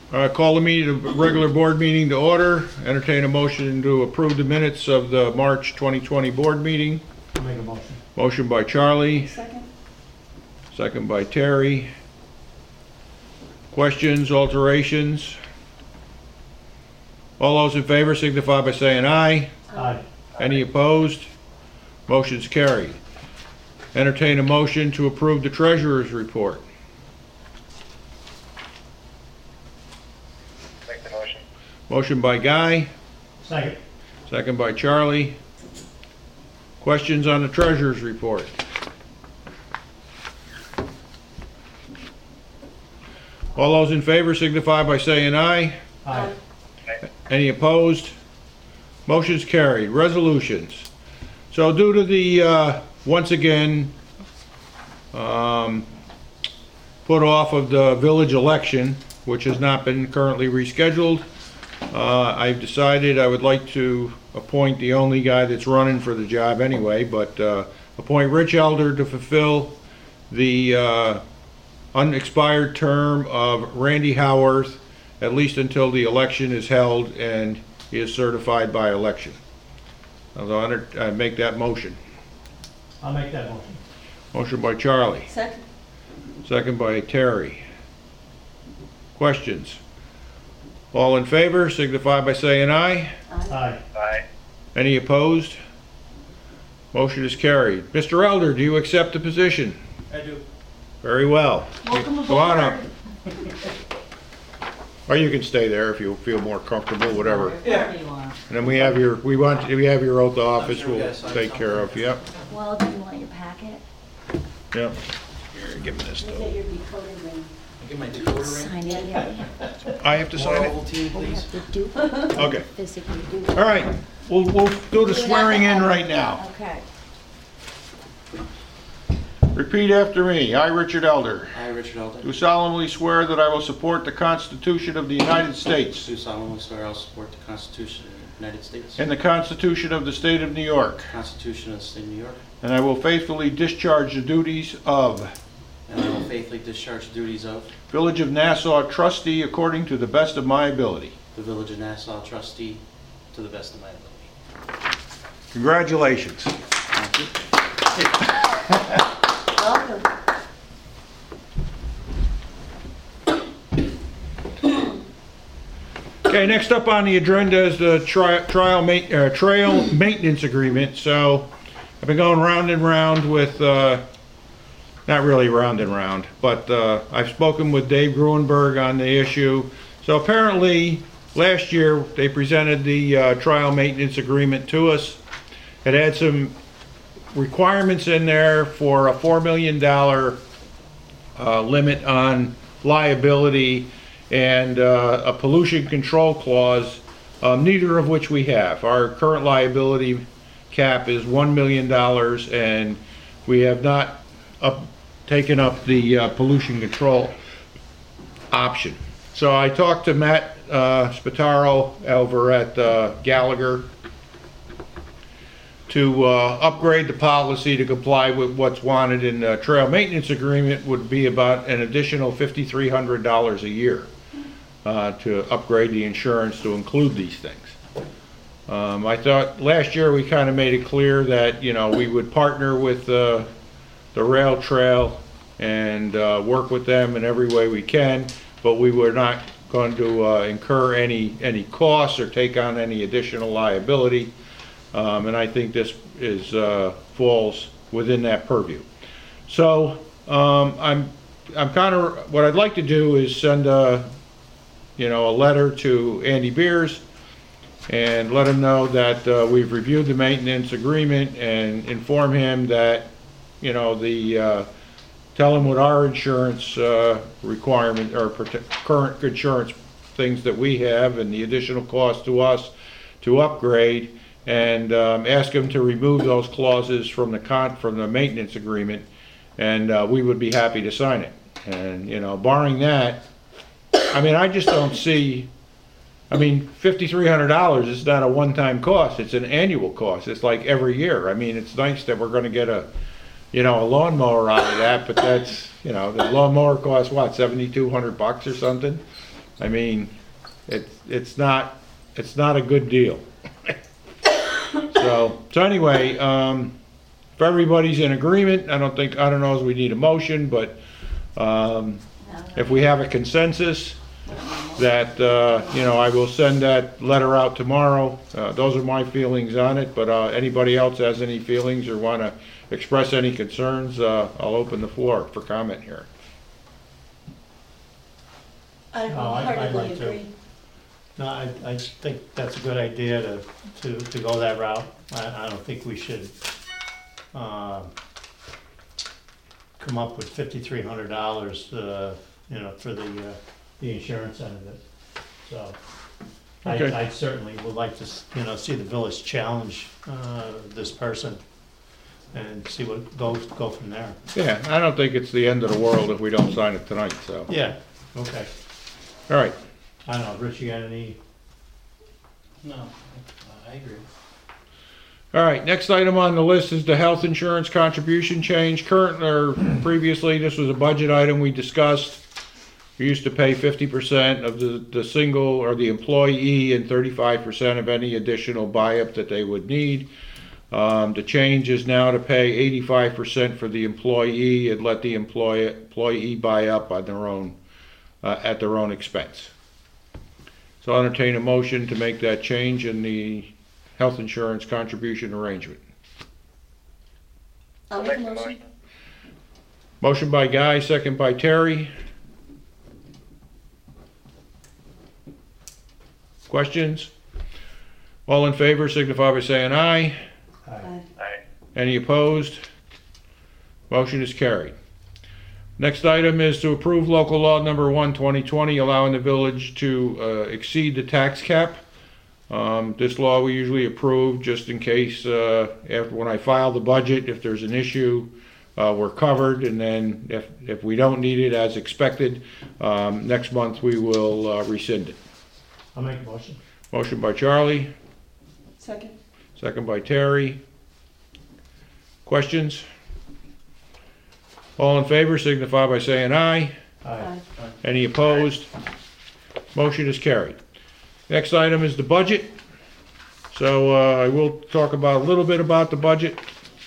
Call the meeting, the regular board meeting to order. Entertain a motion to approve the minutes of the March 2020 board meeting. I'll make a motion. Motion by Charlie, Second. second by Terry. Questions, alterations? All those in favor signify by saying aye. Aye. Any opposed? Motion's carried. Entertain a motion to approve the treasurer's report. Make the motion. Motion by Guy, Second. second by Charlie. Questions on the treasurer's report? All those in favor signify by saying aye. Aye. Any opposed? Motion's carried. Resolutions. So due to the, once again, put off of the village election, which has not been currently rescheduled, I've decided I would like to appoint the only guy that's running for the job anyway, but appoint Rich Elder to fulfill the unexpired term of Randy Howarth, at least until the election is held and he is certified by election. I make that motion. I'll make that motion. Motion by Charlie, Second. second by Terry. Questions? All in favor signify by saying aye. Aye. Aye. Any opposed? Motion is carried. Mr. Elder, do you accept the position? I do. Very well. Welcome aboard. Go on up. Or you can stay there if you feel more comfortable, whatever. Wherever you are. And then we have your, we have your oath of office, we'll take care of, yep, Well, do you want your packet? yep. Here, give me this Is though. it your decoder ring? Get my decoder ring. Sign it, yeah. I have to sign it? Ovaltine, please. Do Okay. physically do. All right, we'll do the swearing in right now. Okay. Repeat after me. I, Richard Elder, I, Richard Elder, do solemnly swear that I will support the Constitution of the United States do solemnly swear I will support the Constitution of the United States, and the Constitution of the State of New York, the Constitution of the State of New York, and I will faithfully discharge the duties of and I will faithfully discharge the duties of Village of Nassau trustee according to the best of my ability. the Village of Nassau trustee to the best of my ability. Congratulations. Thank you. Welcome. Okay, next up on the agenda is the trail maintenance agreement. So I've been going round and round with, not really round and round, but I've spoken with Dave Gruenberg on the issue. So apparently last year they presented the trial maintenance agreement to us. It had some requirements in there for a $4 million limit on liability and a pollution control clause, neither of which we have. Our current liability cap is $1 million and we have not taken up the pollution control option. So I talked to Matt Spataro over at Gallagher to upgrade the policy to comply with what's wanted in the trail maintenance agreement would be about an additional $5,300 a year to upgrade the insurance to include these things. I thought last year we kind of made it clear that, you know, we would partner with the rail trail and work with them in every way we can, but we were not going to incur any costs or take on any additional liability. And I think this is falls within that purview. So I'm kind of, what I'd like to do is send a letter to Andy Beers and let him know that we've reviewed the maintenance agreement and inform him that, you know, tell him what our insurance requirement or current insurance things that we have and the additional cost to us to upgrade, and ask him to remove those clauses from the maintenance agreement, and we would be happy to sign it. And, you know, barring that, I mean, I just don't see, I mean, $5,300 is not a one-time cost, it's an annual cost. It's like every year. I mean, it's nice that we're gonna get a lawnmower out of that, but that's, you know, the lawnmower costs what, $7,200 or something? I mean, it's not a good deal. So anyway, if everybody's in agreement, I don't know if we need a motion, but if we have a consensus that, I will send that letter out tomorrow. Those are my feelings on it, but anybody else has any feelings or want to express any concerns, I'll open the floor for comment here. I No, I'd heartily like to. agree. No, I think that's a good idea to go that route. I don't think we should come up with $5,300, for the insurance end of it. So Okay. I certainly would like to, see the village challenge this person and see what go from there. Yeah, I don't think it's the end of the world if we don't sign it tonight, so. Yeah, okay. All right, I don't know, Rich, you got any? No, I agree. all right, next item on the list is the health insurance contribution change. Previously, this was a budget item we discussed. We used to pay 50% of the single or the employee and 35% of any additional buy-up that they would need. The change is now to pay 85% for the employee and let the employee buy up on their own, at their own expense. So I'll entertain a motion to make that change in the health insurance contribution arrangement. I'll make a motion. Motion by Guy, second by Terry. Questions? All in favor signify by saying aye. Aye. Any opposed? Motion is carried. Next item is to approve local law number 1/2020, allowing the village to exceed the tax cap. This law we usually approve just in case, when I file the budget, if there's an issue, we're covered, and then if we don't need it as expected, next month we will rescind it. I'll make a motion. Motion by Charlie, Second. second by Terry. Questions? All in favor signify by saying aye. Aye. Any opposed? Motion is carried. Next item is the budget. So I will talk about a little bit about the budget.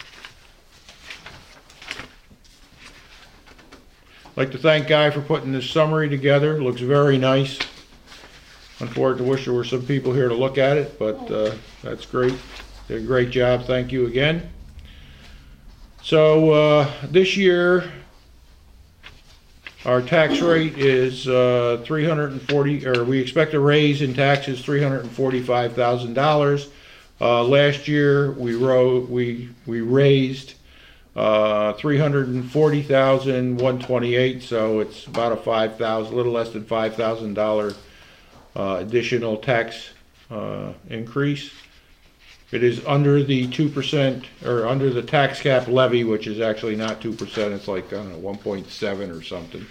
I'd like to thank Guy for putting this summary together. It looks very nice. Unfortunately, I wish there were some people here to look at it, but that's great. Did a great job. Thank you again. So this year, our tax rate is 340, or we expect a raise in taxes $345,000. Last year, we raised 340,128, so it's about a little less than $5,000 additional tax increase. It is under the 2%, or under the tax cap levy, which is actually not 2%, it's like, I don't know, 1.7 or something.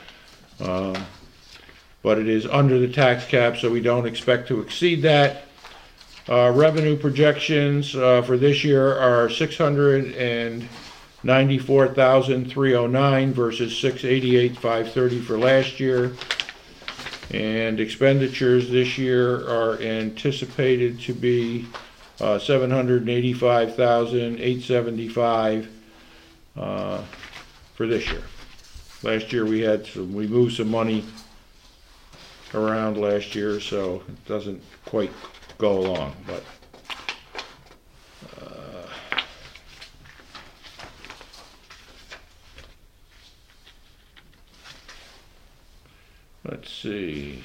But it is under the tax cap, so we don't expect to exceed that. Revenue projections for this year are $694,309 versus $688,530 for last year. And expenditures this year are anticipated to be $785,875 for this year. Last year we moved some money around last year, so it doesn't quite go along, but let's see.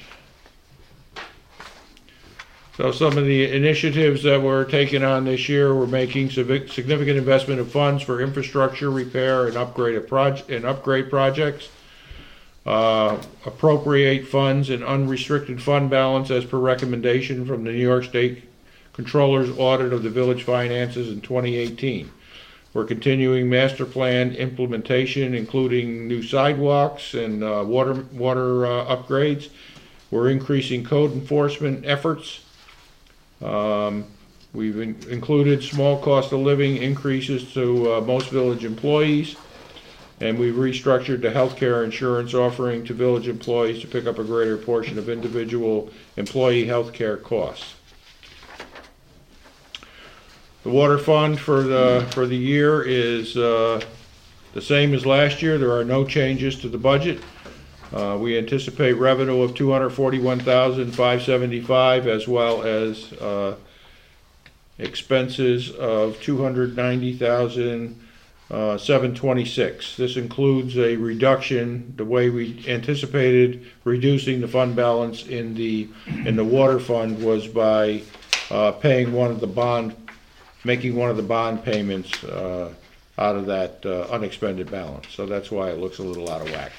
So some of the initiatives that we're taking on this year, we're making significant investment of funds for infrastructure repair and upgrade projects. Appropriate funds and unrestricted fund balance as per recommendation from the New York State Controller's audit of the village finances in 2018. We're continuing master plan implementation, including new sidewalks and water upgrades. We're increasing code enforcement efforts. We've included small cost of living increases to most village employees. And we restructured the healthcare insurance offering to village employees to pick up a greater portion of individual employee healthcare costs. The water fund for the year is the same as last year. There are no changes to the budget. We anticipate revenue of $241,575 as well as expenses of $290,726. This includes a reduction, the way we anticipated reducing the fund balance in the water fund was by making one of the bond payments out of that unexpended balance. So that's why it looks a little out of whack.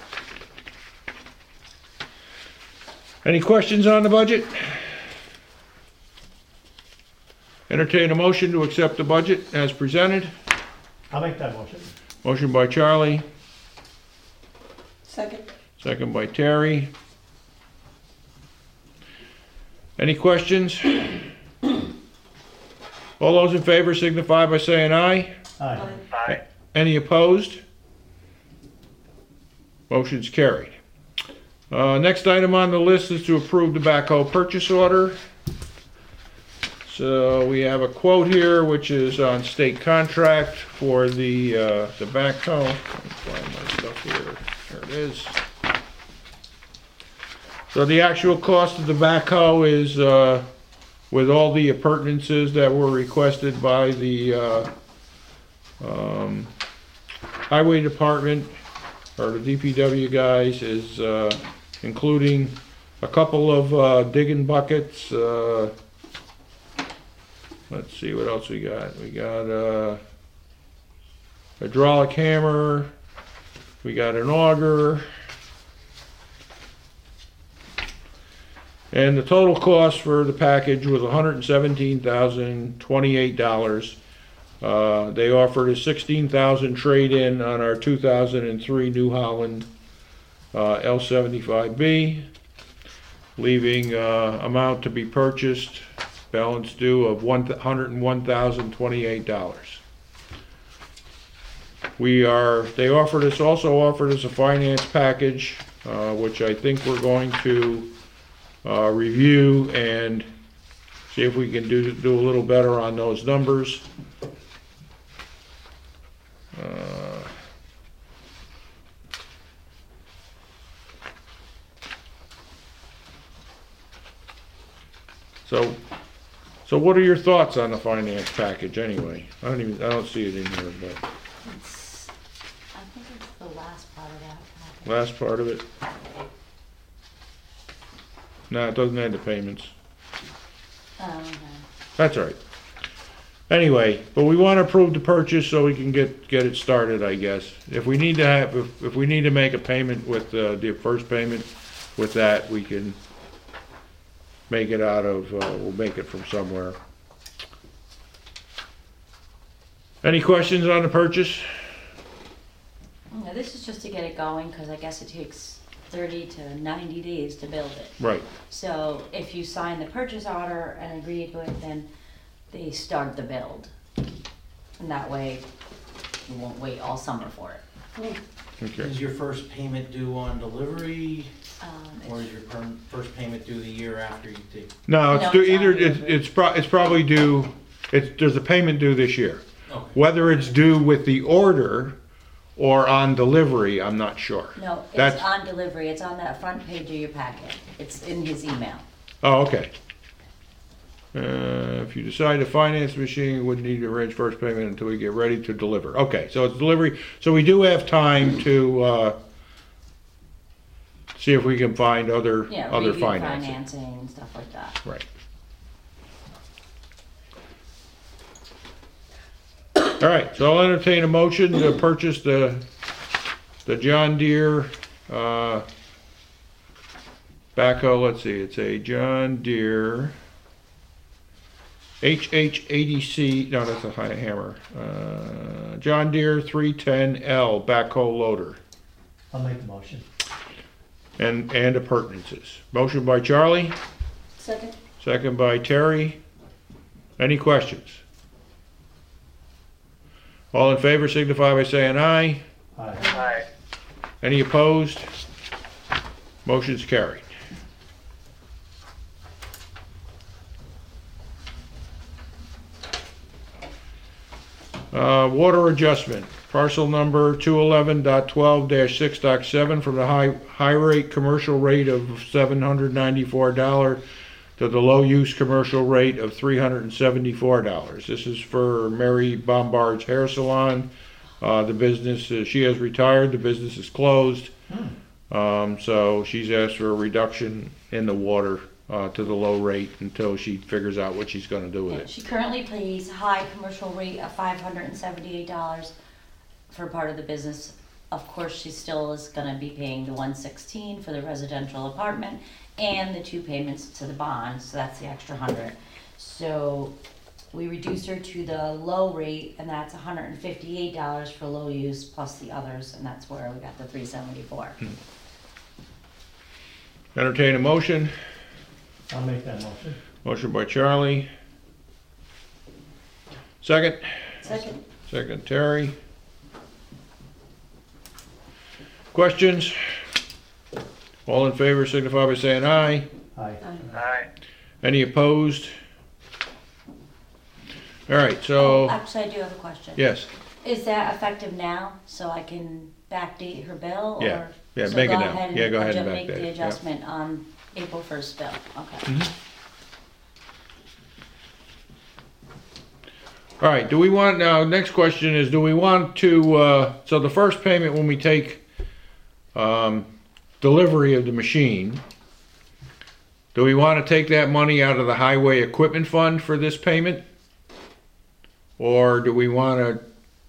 Any questions on the budget? Entertain a motion to accept the budget as presented. I'll make that motion. Motion by Charlie, Second. second by Terry. Any questions? All those in favor signify by saying aye. Aye. Any opposed? Motion's carried. Next item on the list is to approve the backhoe purchase order. So we have a quote here, which is on state contract for the backhoe. Let me find my stuff here. There it is. So the actual cost of the backhoe is, with all the appurtenances that were requested by the highway department, or the DPW guys, is including a couple of digging buckets. Let's see what else we got. We got a hydraulic hammer. We got an auger. And the total cost for the package was $117,028. They offered a $16,000 trade-in on our 2003 New Holland L75B, leaving amount to be purchased, balance due of $101,028. They also offered us a finance package, which I think we're going to review and see if we can do a little better on those numbers. So what are your thoughts on the finance package anyway? I don't see it in here, but I think it's the last part of that. last part of it. No, it doesn't add the payments. Oh, okay. That's all right. Anyway, but we want to approve the purchase so we can get it started, I guess. If we need to make a payment with the first payment with that, we can make it out of, we'll make it from somewhere. Any questions on the purchase? No, this is just to get it going, because I guess it takes 30 to 90 days to build it. Right. So if you sign the purchase order and agree to it, then they start the build. And that way, you won't wait all summer for it. Okay. Is your first payment due on delivery, or It's- is your first payment due the year after you take? No, it's No, due it's either, not. it's probably due, there's a payment due this year. Okay. Whether it's due with the order or on delivery, I'm not sure. No, it's That's- on delivery, it's on that front page of your packet. It's in his email. Oh, okay. If you decide to finance the machine, you wouldn't need to arrange first payment until we get ready to deliver. Okay, so it's delivery, so we do have time to, see if we can find other Yeah, review financing. financing and stuff like that. Right. All right, so I'll entertain a motion to purchase the John Deere, backhoe, let's see, it's a John Deere HH80C, no, that's a high hammer. John Deere 310L backhoe loader I'll make the motion. and appurtenances. Motion by Charlie, Second. second by Terry. Any questions? All in favor signify by saying aye. Aye. Any opposed? Motion's carried. Water adjustment, parcel number 211.12-6.7 from the high rate commercial rate of $794 to the low use commercial rate of $374. This is for Mary Bombard's hair salon. The business, she has retired, the business is closed. So she's asked for a reduction in the water to the low rate until she figures out what she's gonna do with Yeah, it. she currently pays high commercial rate of $578 for part of the business. Of course, she still is gonna be paying the $116 for the residential apartment and the 2 payments to the bond, so that's the extra 100. So we reduced her to the low rate, and that's $158 for low use plus the others, and that's where we got the $374. Entertain a motion. I'll make that motion. Motion by Charlie. Second. Second. Second, Terry. Questions? All in favor signify by saying aye. Aye. Aye. Any opposed? All right, Oh, so, actually, I do have a question. yes, Is that effective now, so I can backdate her bill? Yeah. Or- Yeah, so make it go now. ahead Yeah, go ahead and Make backdate it, the yeah. adjustment on April 1st bill, okay. all right, do we want, now, next question is, do we want to, so the first payment when we take, delivery of the machine, do we want to take that money out of the highway equipment fund for this payment? Or do we want to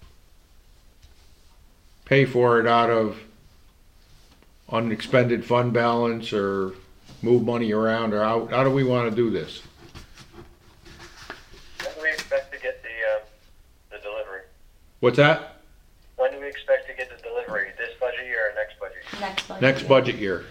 pay for it out of unexpended fund balance or move money around, or how do we want to do this? When do we expect to get the delivery? What's that? When do we expect to get the delivery? This budget year or next budget year? Next budget. Next year. budget year.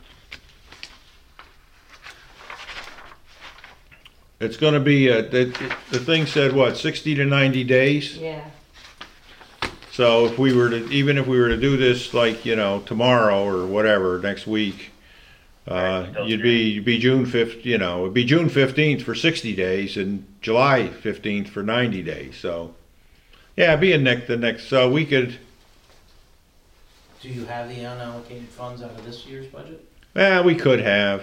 It's gonna be, the thing said what, 60 to 90 days? Yeah, So if we were to, even if we were to do this like, tomorrow or whatever, next week, Right, still you'd be June 5th, it'd be June 15th for 60 days and July 15th for 90 days, so. Yeah, it'd be the next, so we could, Do you have the unallocated funds out of this year's budget? we could have,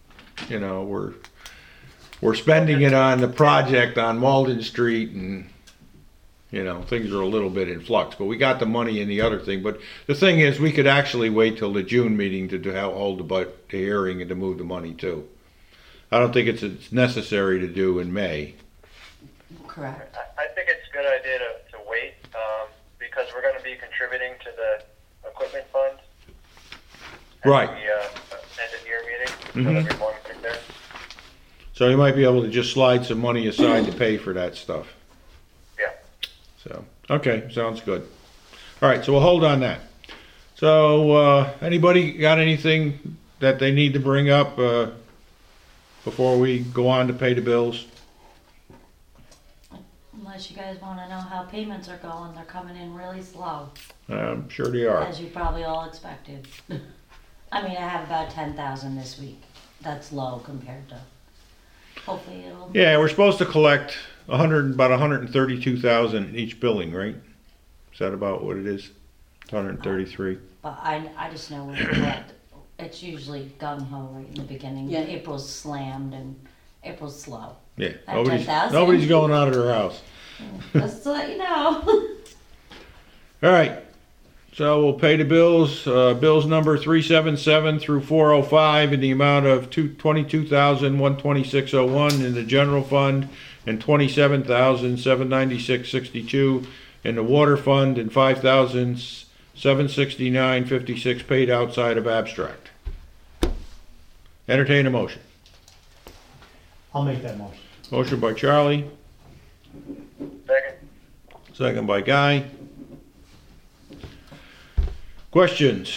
we're spending it on the project on Malden Street and, things are a little bit in flux, but we got the money in the other thing. But the thing is, we could actually wait till the June meeting to hold the hearing and to move the money too. I don't think it's necessary to do in May. correct. I think it's a good idea to wait because we're going to be contributing to the equipment fund. Right. At the end of year meeting, so Mhm. that we monitor there. So you might be able to just slide some money aside to pay for that stuff. Yeah. So, okay, sounds good. All right, so we'll hold on that. So, anybody got anything that they need to bring up before we go on to pay the bills? Unless you guys wanna know how payments are going, they're coming in really slow, I'm sure they are. as you probably all expected. I mean, I have about 10,000 this week. That's low compared to, hopefully it'll. Yeah, we're supposed to collect about 132,000 in each billing, right? Is that about what it is? 133. But I just know what, it's usually gung ho right in the beginning. Yeah. April's slammed and April's slow. Yeah, At nobody's 10,000. going out of their house. Just to let you know. All right, so we'll pay the bills. Bills number 377 through 405 in the amount of $22,126.01 in the general fund and $27,796.62 in the water fund and $5,769.56 paid outside of abstract. Entertain a motion. I'll make that motion. Motion by Charlie, Second. second by Guy. Questions?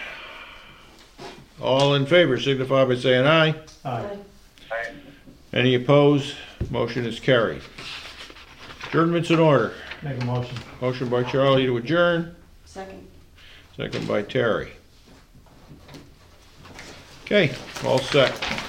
All in favor signify by saying aye. Aye. Aye. Any opposed? Motion is carried. Adjournment's in order. Make a motion. Motion by Charlie to adjourn, Second. Second by Terry. Okay, all set.